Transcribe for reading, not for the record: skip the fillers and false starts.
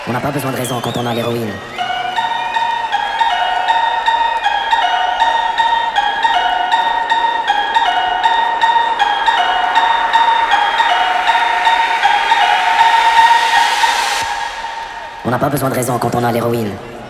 On n'a pas besoin de raison quand on a l'héroïne. On n'a pas besoin de raison quand on a l'héroïne.